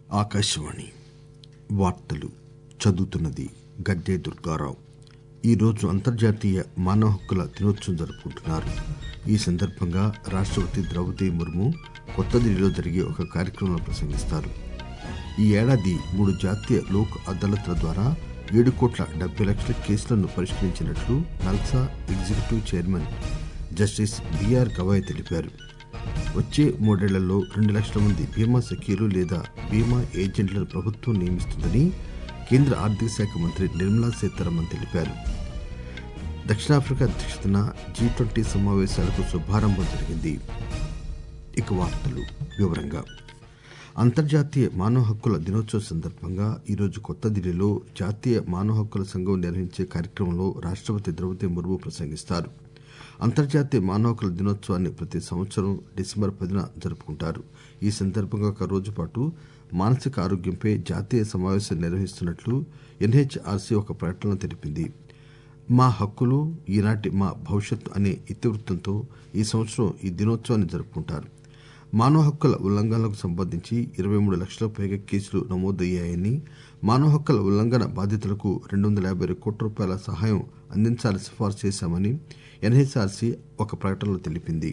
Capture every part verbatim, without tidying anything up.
ఆకాశవాణి వార్తలు చదువుతున్నది గడ్డే దుర్గారావు. ఈరోజు అంతర్జాతీయ మానవ హక్కుల దినోత్సవం జరుపుకుంటున్నారు. ఈ సందర్భంగా రాష్ట్రపతి ద్రౌపది ముర్ము కొత్త ఢిల్లీలో జరిగే ఒక కార్యక్రమంలో ప్రసంగిస్తారు. ఈ ఏడాది మూడు జాతీయ లోక్ అదాలత్ల ద్వారా ఏడు కోట్ల డెబ్బై లక్షల కేసులను పరిష్కరించినట్లు NALSA executive chairman justice B R తెలిపారు. వచ్చే మూడేళ్లలో రెండు లక్షల మంది బీమా సఖీలు లేదా బీమా ఏజెంట్లను ప్రభుత్వం నియమిస్తుందని కేంద్ర ఆర్థిక శాఖ మంత్రి నిర్మలా సీతారామన్ తెలిపారు. దక్షిణాఫ్రికా అధ్యక్షతన జీ ట్వంటీ సమావేశాలకు శుభారంభం జరిగింది. ఇక వార్తలు వివరంగా. అంతర్జాతీయ మానవ హక్కుల దినోత్సవం సందర్భంగా ఈరోజు కొత్త ఢిల్లీలో జాతీయ మానవ హక్కుల సంఘం నిర్వహించే కార్యక్రమంలో రాష్ట్రపతి ద్రౌపది ముర్ము ప్రసంగిస్తారు. అంతర్జాతీయ మానవ హక్కుల దినోత్సవాన్ని ప్రతి సంవత్సరం డిసెంబర్ పదిన జరుపుకుంటారు. ఈ సందర్భంగా ఒక రోజు పాటు మానసిక ఆరోగ్యంపై జాతీయ సమావేశం నిర్వహిస్తున్నట్లు ఎన్హెచ్ఆర్సీ ఒక ప్రకటనలో తెలిపింది. మా హక్కులు ఈనాటి మా భవిష్యత్తు అనే ఇతివృత్తంతో ఈ సంవత్సరం ఈ దినోత్సవాన్ని జరుపుకుంటారు. మానవ హక్కుల ఉల్లంఘనలకు సంబంధించి ఇరవై మూడు లక్షలకు పైగా కేసులు నమోదయ్యాయని, మానవ హక్కుల ఉల్లంఘన బాధితులకు రెండు వందల యాభై కోట్ల రూపాయల సహాయం అందించాలని సిఫార్సు చేశామని ఎన్హెచ్ఆర్సీ ఒక ప్రకటనలో తెలిపింది.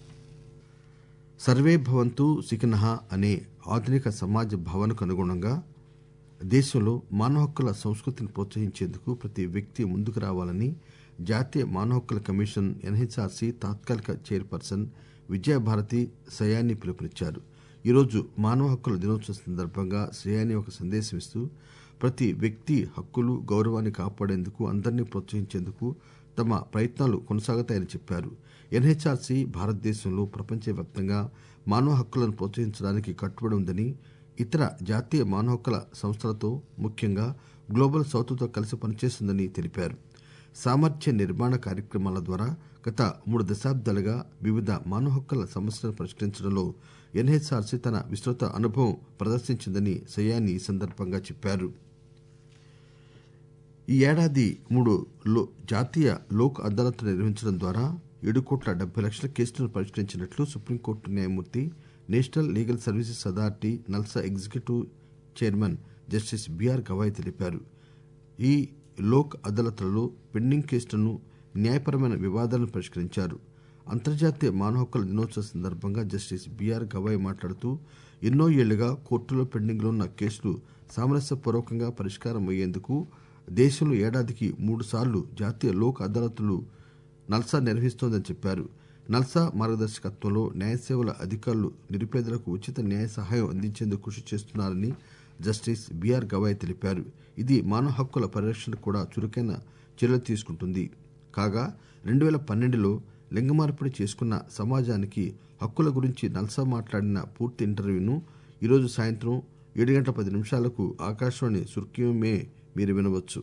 సర్వే భవంతు సుఖినః అనే ఆధునిక సమాజ భావనకు అనుగుణంగా దేశంలో మానవ హక్కుల సంస్కృతిని ప్రోత్సహించేందుకు ప్రతి వ్యక్తి ముందుకు రావాలని జాతీయ మానవ హక్కుల కమిషన్ ఎన్హెచ్ఆర్సీ తాత్కాలిక చైర్పర్సన్ విజయభారతి సయాని పిలుపునిచ్చారు. ఈరోజు మానవ హక్కుల దినోత్సవం సందర్భంగా సయాని ఒక సందేశం ఇస్తూ ప్రతి వ్యక్తి హక్కులు గౌరవాన్ని కాపాడేందుకు అందరినీ ప్రోత్సహించేందుకు తమ ప్రయత్నాలు కొనసాగుతాయని చెప్పారు. ఎన్హెచ్ఆర్సీ భారతదేశంలో ప్రపంచవ్యాప్తంగా మానవ హక్కులను ప్రోత్సహించడానికి కట్టుబడి ఉందని, ఇతర జాతీయ మానవ హక్కుల సంస్థలతో ముఖ్యంగా గ్లోబల్ సౌత్తో కలిసి పనిచేస్తుందని తెలిపారు. సామర్థ్య నిర్మాణ కార్యక్రమాల ద్వారా గత మూడు దశాబ్దాలుగా వివిధ మానవ హక్కుల సమస్యలను పరిష్కరించడంలో ఎన్హెచ్ఆర్సీ తన విస్తృత అనుభవం ప్రదర్శించిందని సయాని ఈ సందర్భంగా చెప్పారు. ఈ ఏడాది మూడు జాతీయ లోక్ అదాలత్లు నిర్వహించడం ద్వారా ఏడు కోట్ల డెబ్బై లక్షల కేసులను పరిష్కరించినట్లు సుప్రీంకోర్టు న్యాయమూర్తి, national legal services authority NALSA executive chairman justice B R తెలిపారు. ఈ లోక్ అదాలత్లలో పెండింగ్ కేసులను, న్యాయపరమైన వివాదాలను పరిష్కరించారు. అంతర్జాతీయ మానవ హక్కుల దినోత్సవం సందర్భంగా జస్టిస్ బిఆర్ గవాయ్ మాట్లాడుతూ ఎన్నో ఏళ్లుగా కోర్టులో పెండింగ్లో ఉన్న కేసులు సామరస్యపూర్వకంగా పరిష్కారం అయ్యేందుకు దేశంలో ఏడాదికి మూడు సార్లు జాతీయ లోక్ అదాలత్లు నల్సా నిర్వహిస్తోందని చెప్పారు. నల్సా మార్గదర్శకత్వంలో న్యాయ సేవల అధికారులు నిరుపేదలకు ఉచిత న్యాయ సహాయం అందించేందుకు కృషి చేస్తున్నారని జస్టిస్ బిఆర్ గవాయ్ తెలిపారు. ఇది మానవ హక్కుల పరిరక్షణకు కూడా చురుకైన చర్యలు తీసుకుంటుంది. కాగా రెండు వేల పన్నెండులో లింగ మార్పిడి చేసుకున్న సమాజానికి హక్కుల గురించి నల్సా మాట్లాడిన పూర్తి ఇంటర్వ్యూను ఈరోజు సాయంత్రం ఏడు గంటల పది నిమిషాలకు ఆకాశవాణి సుర్ఖియోమే మీరు వినవచ్చు.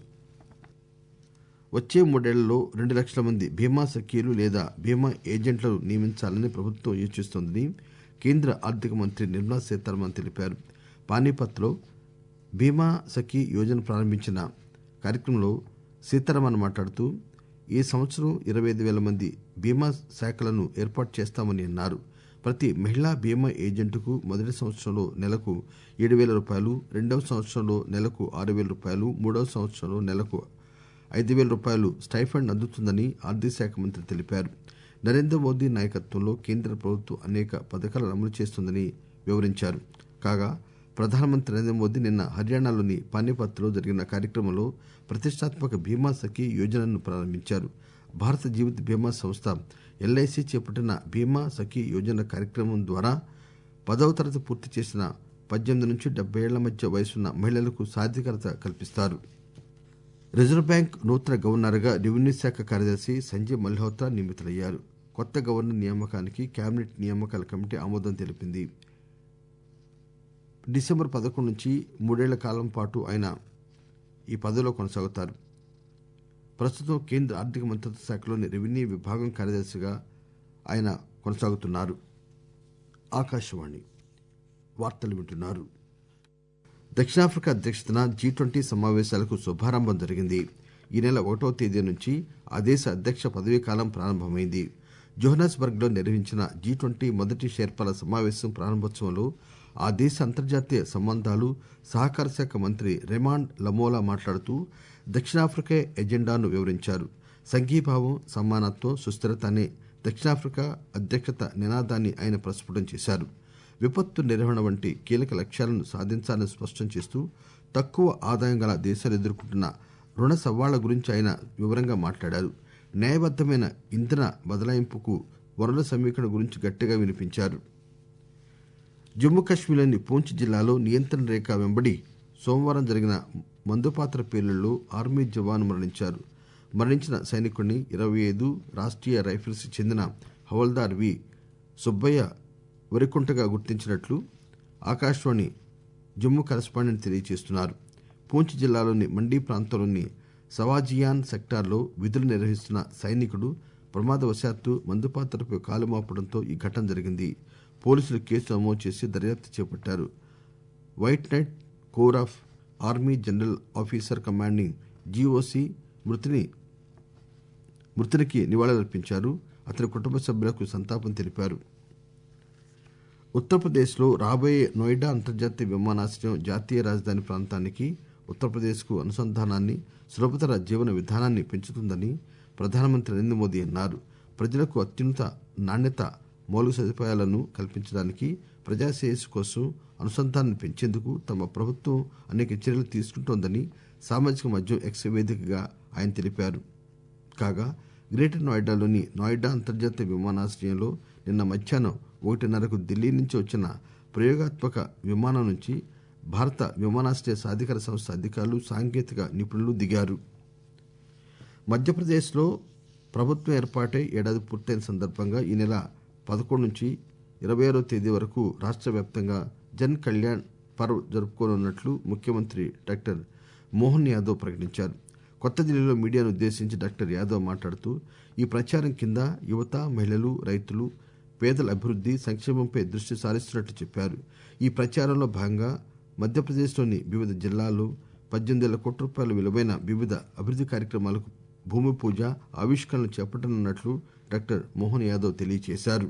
వచ్చే మూడేళ్లలో రెండు లక్షల మంది బీమా సఖీలు లేదా బీమా ఏజెంట్లను నియమించాలని ప్రభుత్వం యోచిస్తోందని కేంద్ర ఆర్థిక మంత్రి నిర్మలా సీతారామన్ తెలిపారు. పానీపత్లో బీమా సఖీ యోజన ప్రారంభించిన కార్యక్రమంలో సీతారామన్ మాట్లాడుతూ ఈ సంవత్సరం ఇరవై ఐదు వేల మంది బీమా శాఖలను ఏర్పాటు చేస్తామని అన్నారు. ప్రతి మహిళా బీమా ఏజెంటుకు మొదటి సంవత్సరంలో నెలకు ఏడు వేల రూపాయలు, రెండవ సంవత్సరంలో నెలకు ఆరు వేల రూపాయలు, మూడవ సంవత్సరంలో నెలకు ఐదు వేల రూపాయలు స్టైఫండ్ అందుతుందని ఆర్థిక శాఖ మంత్రి తెలిపారు. నరేంద్ర మోదీ నాయకత్వంలో కేంద్ర ప్రభుత్వం అనేక పథకాలను అమలు చేస్తుందని వివరించారు. కాగా ప్రధానమంత్రి నరేంద్ర మోదీ నిన్న హర్యానాలోని పానీపత్లో జరిగిన కార్యక్రమంలో ప్రతిష్టాత్మక బీమా సఖీ యోజనను ప్రారంభించారు. భారత జీవిత బీమా సంస్థ ఎల్ఐసి చేపట్టిన బీమా సఖీ యోజన కార్యక్రమం ద్వారా పదవ తరగతి పూర్తి చేసిన పద్దెనిమిది నుంచి డెబ్బై ఏళ్ల మధ్య వయసున్న మహిళలకు సాధికారత కల్పిస్తారు. రిజర్వ్ బ్యాంక్ నూతన గవర్నర్గా రెవెన్యూ శాఖ కార్యదర్శి సంజయ్ మల్హోత్రా నియమితులయ్యారు. కొత్త గవర్నర్ నియామకానికి కేబినెట్ నియామకాల కమిటీ ఆమోదం తెలిపింది. డిసెంబర్ పదకొండు నుంచి మూడేళ్ల కాలం పాటు ఆయన ఈ పదవిలో కొనసాగుతారు. ప్రస్తుతం కేంద్ర ఆర్థిక మంత్రిత్వ శాఖలోని రెవెన్యూ విభాగం కార్యదర్శిగా ఆయన కొనసాగుతున్నారు. ఆకాశవాణి వార్తలు వింటున్నారు. దక్షిణాఫ్రికా అధ్యక్షతన జీ ట్వంటీ సమావేశాలకు శుభారంభం జరిగింది. ఈ నెల ఒకటవ తేదీ నుంచి ఆ దేశ అధ్యక్ష పదవీ కాలం ప్రారంభమైంది. జోహన్నెస్బర్గ్ లో నిర్వహించిన జీ ట్వంటీ మొదటి షెర్పాల సమావేశం ప్రారంభోత్సవంలో ఆ దేశ అంతర్జాతీయ సంబంధాలు సహకార శాఖ మంత్రి రెమాండ్ లమోలా మాట్లాడుతూ దక్షిణాఫ్రికా ఎజెండాను వివరించారు. సంఘీభావం, సమానత్వం, సుస్థిరత అనే దక్షిణాఫ్రికా అధ్యక్షత నినాదాన్ని ఆయన ప్రస్ఫుటం చేశారు. విపత్తు నిర్వహణ వంటి కీలక లక్ష్యాలను సాధించాలని స్పష్టం చేస్తూ తక్కువ ఆదాయం గల దేశాలు ఎదుర్కొంటున్న రుణ సవాళ్ల గురించి ఆయన వివరంగా మాట్లాడారు. న్యాయబద్దమైన ఇంధన బదలాయింపుకు వనరుల సమీకరణ గురించి గట్టిగా వినిపించారు. జమ్మూ కశ్మీర్లోని పూంచ్ జిల్లాలో నియంత్రణ రేఖ వెంబడి సోమవారం జరిగిన మందుపాత్ర పేలుళ్లలో ఆర్మీ జవాను మరణించారు. మరణించిన సైనికుడిని ఇరవై ఐదు రాష్ట్రీయ రైఫిల్స్ చెందిన హవల్దార్ వి సుబ్బయ్య వరికుంటగా గుర్తించినట్లు ఆకాశవాణి జమ్మూ కరెస్పాండెంట్ తెలియజేస్తున్నారు. పూంచ్ జిల్లాలోని మండీ ప్రాంతంలోని సవాజియాన్ సెక్టార్లో విధులు నిర్వహిస్తున్న సైనికుడు ప్రమాదవశాత్తు మందుపాత్రపై కాలు మోపడంతో ఈ ఘటన జరిగింది. పోలీసులు కేసు నమోదు చేసి దర్యాప్తు చేపట్టారు. White knight corps of army general officer commanding GOC మృతిని మృతునికి నివాళులర్పించారు. అతని కుటుంబ సభ్యులకు సంతాపం తెలిపారు. ఉత్తరప్రదేశ్లో రాబోయే నోయిడా అంతర్జాతీయ విమానాశ్రయం జాతీయ రాజధాని ప్రాంతానికి ఉత్తరప్రదేశ్కు అనుసంధానాన్ని, సులభతర జీవన విధానాన్ని పెంచుతుందని ప్రధానమంత్రి నరేంద్ర మోదీ అన్నారు. ప్రజలకు అత్యున్నత నాణ్యత మౌలిక సదుపాయాలను కల్పించడానికి, ప్రజాశ్రేయస్సు కోసం అనుసంధానాన్ని పెంచేందుకు తమ ప్రభుత్వం అనేక చర్యలు తీసుకుంటోందని సామాజిక మాధ్యమం ఎక్స్ వేదికగా ఆయన తెలిపారు. కాగా గ్రేటర్ నోయిడాలోని నోయిడా అంతర్జాతీయ విమానాశ్రయంలో నిన్న మధ్యాహ్నం ఒకటిన్నరకు ఢిల్లీ నుంచి వచ్చిన ప్రయోగాత్మక విమానం నుంచి భారత విమానాశ్రయ సాధికార సంస్థ అధికారులు, సాంకేతిక నిపుణులు దిగారు. మధ్యప్రదేశ్లో ప్రభుత్వం ఏర్పాటై ఏడాది పూర్తయిన సందర్భంగా ఈ నెల పదకొండు నుంచి ఇరవై ఆరో తేదీ వరకు రాష్ట్ర వ్యాప్తంగా జన్ కళ్యాణ్ పర్వ్ జరుపుకోనున్నట్లు ముఖ్యమంత్రి డాక్టర్ మోహన్ యాదవ్ ప్రకటించారు. కొత్త ఢిల్లీలో మీడియాను ఉద్దేశించి డాక్టర్ యాదవ్ మాట్లాడుతూ ఈ ప్రచారం కింద యువత, మహిళలు, రైతులు, పేదల అభివృద్ధి, సంక్షేమంపై దృష్టి సారిస్తున్నట్లు చెప్పారు. ఈ ప్రచారంలో భాగంగా మధ్యప్రదేశ్లోని వివిధ జిల్లాల్లో పద్దెనిమిది వేల కోట్ల రూపాయల విలువైన వివిధ అభివృద్ధి కార్యక్రమాలకు భూమి పూజ, ఆవిష్కరణలు చేపట్టనున్నట్లు డాక్టర్ మోహన్ యాదవ్ తెలియజేశారు.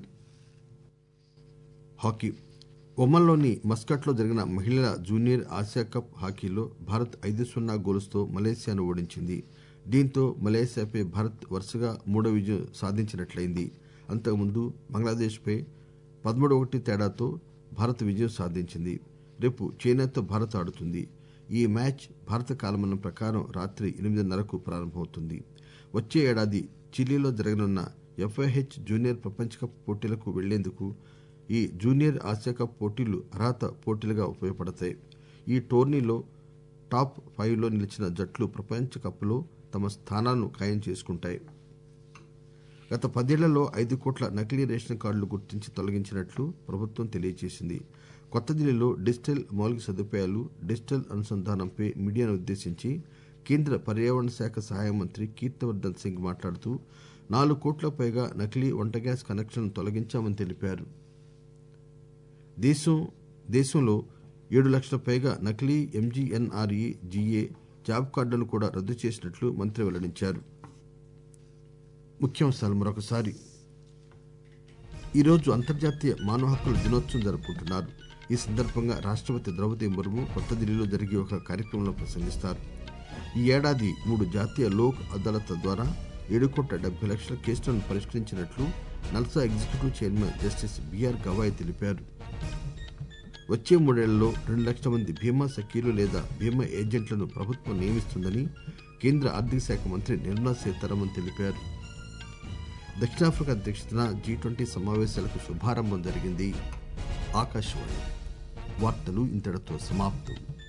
హాకీ ఒమన్లోని మస్కట్లో జరిగిన మహిళల జూనియర్ ఆసియా కప్ హాకీలో భారత్ ఐదు సున్నా గోల్స్తో మలేసియాను ఓడించింది. దీంతో మలేసియాపై భారత్ వరుసగా మూడో విజయం సాధించినట్లయింది. అంతకుముందు బంగ్లాదేశ్పై పదమూడు ఒకటి తేడాతో భారత్ విజయం సాధించింది. రేపు చైనాతో భారత్ ఆడుతుంది. ఈ మ్యాచ్ భారత కాలమానం ప్రకారం రాత్రి ఎనిమిదిన్నరకు ప్రారంభమవుతుంది. వచ్చే ఏడాది చిలీలో జరగనున్న ఎఫ్ఐహెచ్ జూనియర్ ప్రపంచ కప్ పోటీలకు వెళ్లేందుకు ఈ జూనియర్ ఆసియా కప్ పోటీలు అర్హత పోటీలుగా ఉపయోగపడతాయి. ఈ టోర్నీలో టాప్ ఫైవ్ లో నిలిచిన జట్లు ప్రపంచ కప్లో తమ స్థానాలను ఖాయం చేసుకుంటాయి. గత పదేళ్లలో ఐదు కోట్ల నకిలీ రేషన్ కార్డులు గుర్తించి తొలగించినట్లు ప్రభుత్వం తెలియజేసింది. కొత్త ఢిల్లీలో డిజిటల్ మౌలిక సదుపాయాలు, డిజిటల్ అనుసంధానంపై మీడియాను ఉద్దేశించి కేంద్ర పర్యావరణ శాఖ సహాయ మంత్రి కీర్తివర్ధన్ సింగ్ మాట్లాడుతూ నాలుగు కోట్ల పైగా నకిలీ వంట గ్యాస్ కనెక్షన్లను తొలగించామని తెలిపారు. దేశం దేశంలో ఏడు లక్షల పైగా నకిలీ ఎంజీఎన్ఆర్ఈ జీఏ జాబ్ కార్డులను కూడా రద్దు చేసినట్లు మంత్రి వెల్లడించారు. ముఖ్యాంశాలు మరొకసారి. ఈరోజు అంతర్జాతీయ మానవ హక్కుల దినోత్సవం జరుపుకుంటున్నారు. ఈ సందర్భంగా రాష్ట్రపతి ద్రౌపది ముర్ము కొత్త ఢిల్లీలో జరిగే ఒక కార్యక్రమంలో ప్రసంగిస్తారు. ఈ ఏడాది మూడు జాతీయ లోక్ అదాలత్ల ద్వారా ఏడు కోట్ల డెబ్బై లక్షల కేసులను పరిష్కరించినట్లు NALSA executive chairman justice B R తెలిపారు. వచ్చే మూడేళ్లలో రెండు లక్షల మంది బీమా సఖీలు లేదా బీమా ఏజెంట్లను ప్రభుత్వం నియమిస్తుందని కేంద్ర ఆర్థిక శాఖ మంత్రి నిర్మలా సీతారామన్ తెలిపారు. దక్షిణాఫ్రికా అధ్యక్షతన జీ ట్వంటీ సమావేశాలకు శుభారంభం జరిగింది. ఆకాశవాణి వార్తలు ఇంతటితో సమాప్తం.